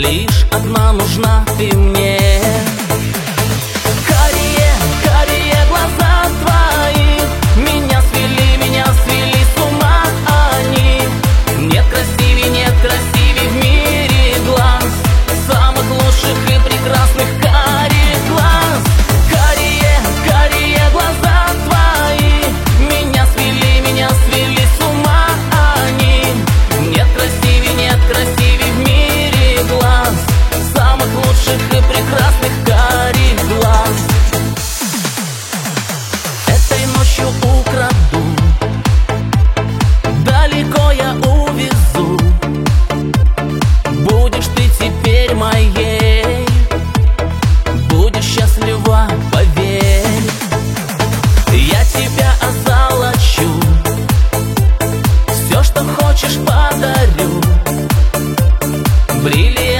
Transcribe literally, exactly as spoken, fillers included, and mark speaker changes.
Speaker 1: Лишь одна нужна ты мне. Карие, карие глаза твои меня свели, меня свели с ума они. Нет красивей, нет красивей в мире глаз, самых лучших и прекрасных карих глаз. Карие, карие глаза твои меня свели, меня свели с ума они. Нет красивей, нет красивей в мире глаз, самых лучших и прекрасных карих глаз. Этой ночью украду, далеко я увезу. Будешь ты теперь моей, будешь счастлива, поверь. Я тебя озолочу, все, что хочешь, подарю. Бриллианты